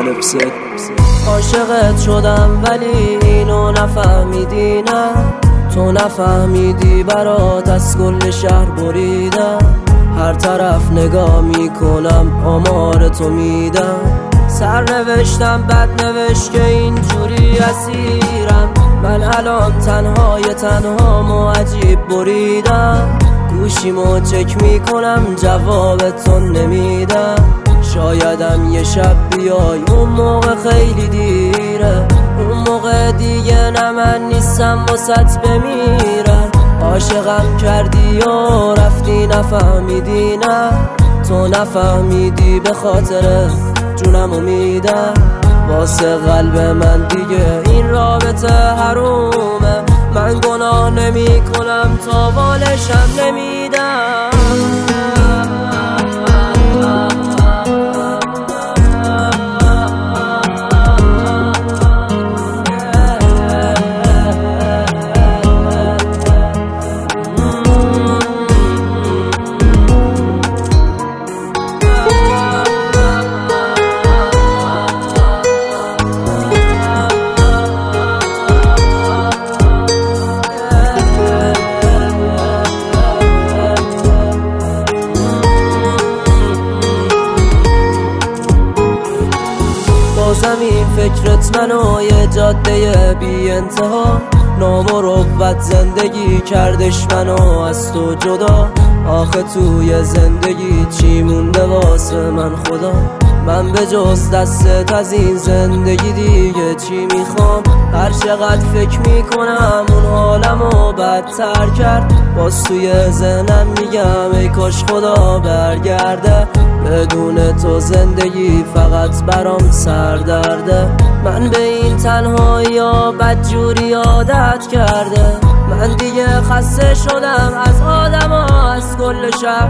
نفست. عاشقت شدم ولی اینو نفهمیدی، نه تو نفهمیدی، برات از کل شهر بریدم. هر طرف نگاه میکنم آمار تو میدم. سر نوشتم بد نوشت که اینجوری اسیرم. من الان تنها عجیب بریدم. گوشیمو چک میکنم جوابتون نمیدم. شایدم یه شب بیای اون موقع خیلی دیره. اون موقع دیگه نه من نیستم واسط بمیرم. عاشقم کردی و رفتی نفهمیدی، نه تو نفهمیدی، به خاطر جونمو میدم. واسه قلب من دیگه این رابطه حرومه. من گناه نمی کنم تا بالشم نمیدم. زمین فکرت منو یه جاده بی انتها. نامروت زندگی کردش منو از تو جدا. آخه توی زندگی چی مونده واسه من خدا؟ من به جز دستت از این زندگی دیگه چی میخوام؟ هر چقدر فکر میکنم اون حالمو بدتر کرد. باز توی ذهنم میگم ای کاش خدا برگرده. بدون تو زندگی فقط برام سردرده. من به این تنهایی ها بدجوری عادت کرده. من دیگه خسته شدم از آدم ها، از کل شب.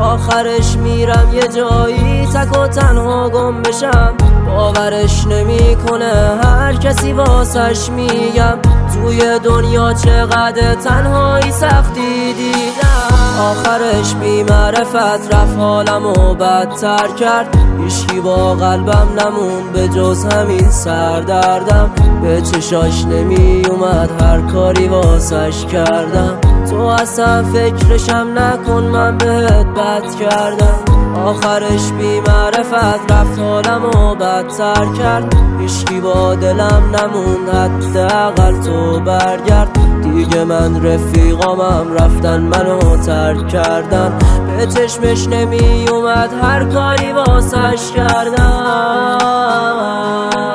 آخرش میرم یه جایی تک و تنها گم بشم. باورش نمیکنه هر کسی واسش میگم. توی دنیا چقدر تنهایی سختی دیدم. آخرش بی معرفت رفت حالمو بدتر کرد. هیچکی با قلبم نمون به جز همین سردردم. به چشاش نمی اومد هر کاری واسش کردم. تو اصلا فکرشم نکن من بهت بد کردم. آخرش بی معرفت رفت حالمو بدتر کرد. هیچکی با دلم نموند حداقل تو برگرد. دیگه من رفیقامم رفتن منو ترک کردن. به چشمش نمی اومد هر کاری واسش کردم.